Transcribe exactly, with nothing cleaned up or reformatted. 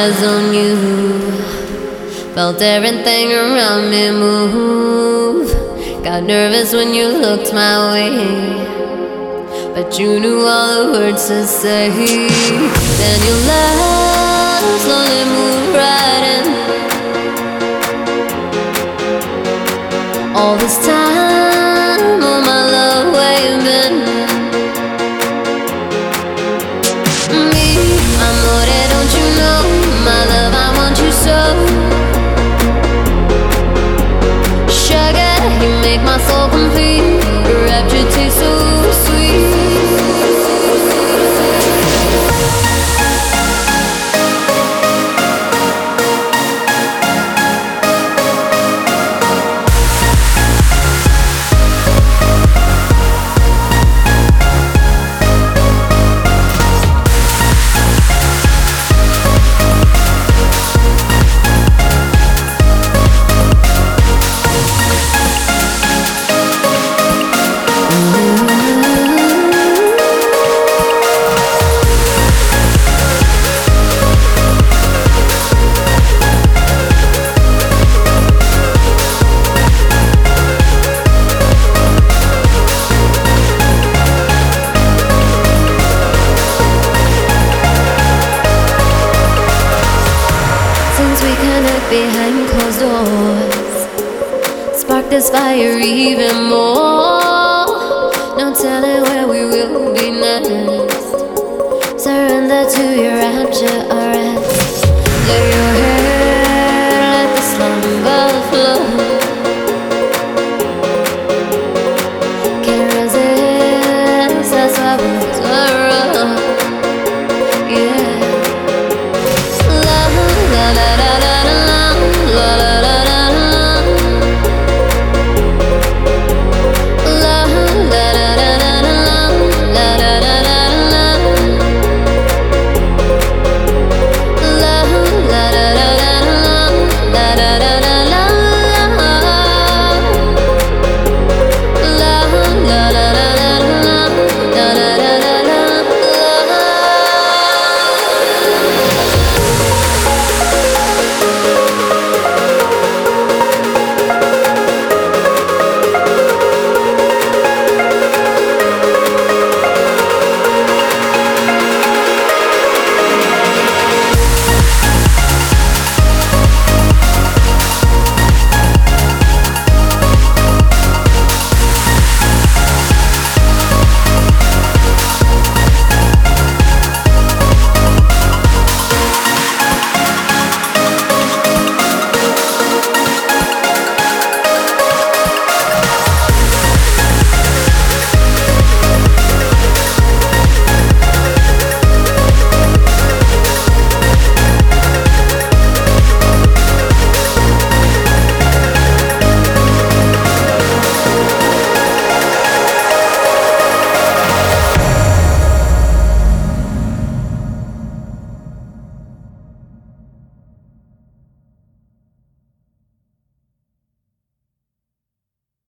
eyes on you. Felt everything around me move. Got nervous when you looked my way, but you knew all the words to say. Then your love slowly moved right in. All this time, oh my love, where you been? Me, amore, don't you know? My love, I want you so. Sugar, you make my soul complete. Your rapture tastes so sweet. We connect behind closed doors. Spark this fire even more. No telling where we will be next. Surrender to your rapture.